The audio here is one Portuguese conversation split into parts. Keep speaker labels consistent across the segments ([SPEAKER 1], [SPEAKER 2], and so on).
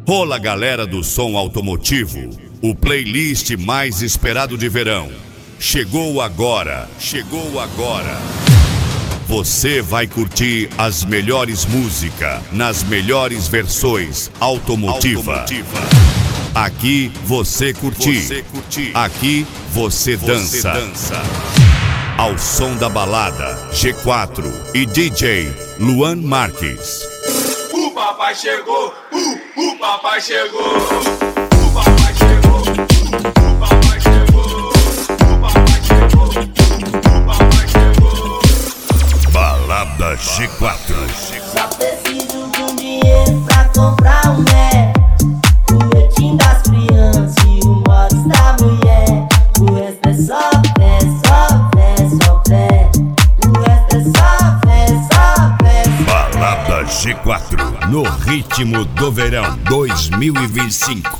[SPEAKER 1] Olá, galera do som automotivo, o playlist mais esperado de verão. Chegou agora. Você vai curtir as melhores músicas nas melhores versões automotiva. Aqui você curte, aqui você dança. Ao som da balada G4 e DJ Luan Marques.
[SPEAKER 2] O papai chegou, o papai chegou. O papai chegou, o papai chegou. O papai chegou, o papai chegou.
[SPEAKER 1] Balada G4.
[SPEAKER 3] Só preciso de um dinheiro pra comprar um Mac, o jeitinho das crianças e o modo da mulher. O resto é só fé, só fé, só fé. O resto é só fé, só fé.
[SPEAKER 1] Balada G4 no ritmo do verão 2025.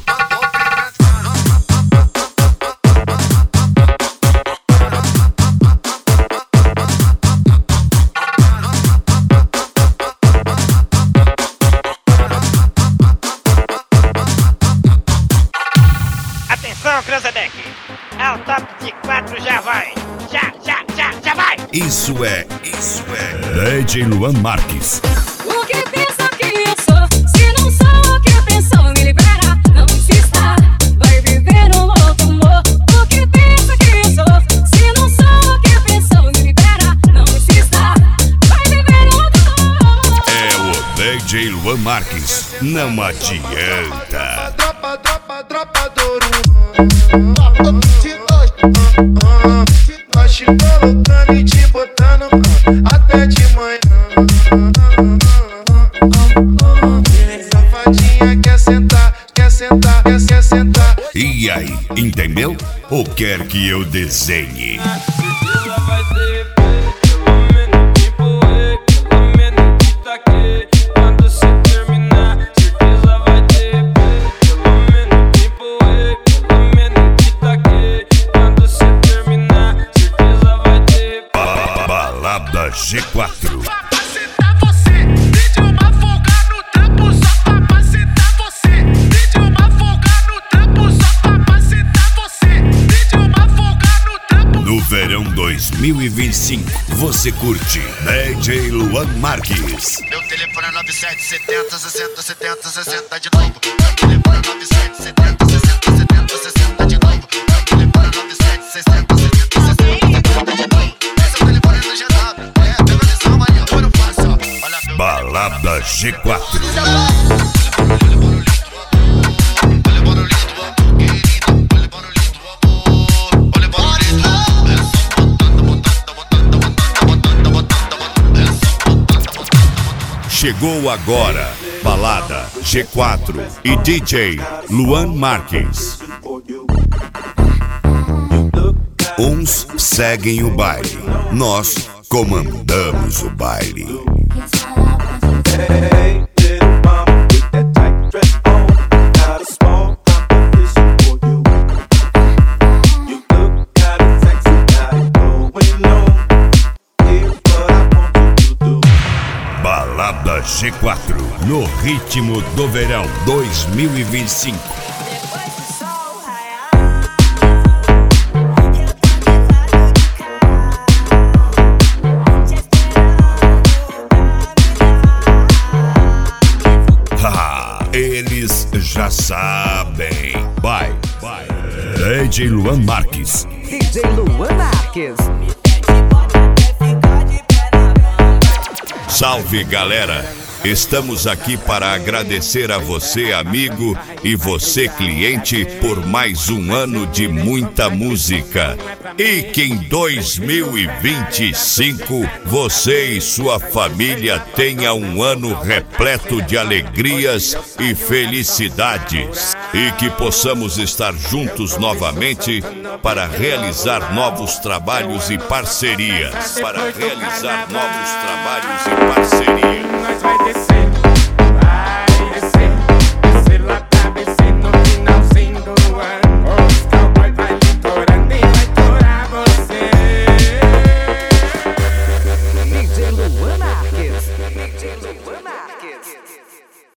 [SPEAKER 4] Atenção, Cranzebeck! É o top de 4, já vai! Já vai!
[SPEAKER 1] Isso é DJ Luan Marques.
[SPEAKER 5] O que pensa que eu sou? Se não sou o que pensou, me libera, não insista. Vai viver um outro amor. O que pensa que eu sou? Se não sou o que pensou, me libera, não insista. Vai viver um outro amor.
[SPEAKER 1] É o DJ Luan Marques. Não adianta.
[SPEAKER 6] Tropa do nós te colocando e te botando até de manhã. Safadinha quer sentar.
[SPEAKER 1] E aí, entendeu? Ou quer que eu desenhe? Balada G4.
[SPEAKER 6] Capacitar você, pediu uma folga no trampo só pra capacitar você. Pediu uma folga no trampo só pra capacitar você. Pediu uma folga no trampo.
[SPEAKER 1] No verão 2025, você curte DJ Luan Marques.
[SPEAKER 7] Meu telefone é 9770 60 70 60 de novo. Meu telefone é 9770 60 70 60 de novo. Meu telefone é 9760 60 60 de novo. Esse é o telefone do GW. É, pega a visão, Maria, foi no fácil, ó. Olha,
[SPEAKER 1] Balada G4. Chegou agora, Balada G4 e DJ Luan Marques. Uns seguem o baile, nós comandamos o baile. Balada G4 no ritmo do verão 2025. Eles já sabem. Vai. DJ Luan Marques.
[SPEAKER 8] DJ Luan Marques.
[SPEAKER 1] Salve, galera! Estamos aqui para agradecer a você, amigo, e você, cliente, por mais um ano de muita música. E que em 2025 você e sua família tenham um ano repleto de alegrias e felicidades. E que possamos estar juntos novamente para realizar novos trabalhos e parcerias.